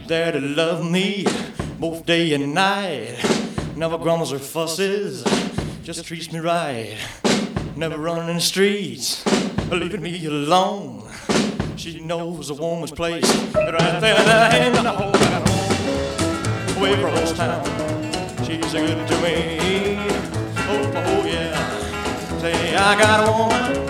there to love me both day and night. Never grumbles or fusses, just treats me right. Never running in the streets, leaving me alone. She knows a woman's place right there in the home at home, away from Rose Town. She's good to me. Oh, oh yeah. Say I got a woman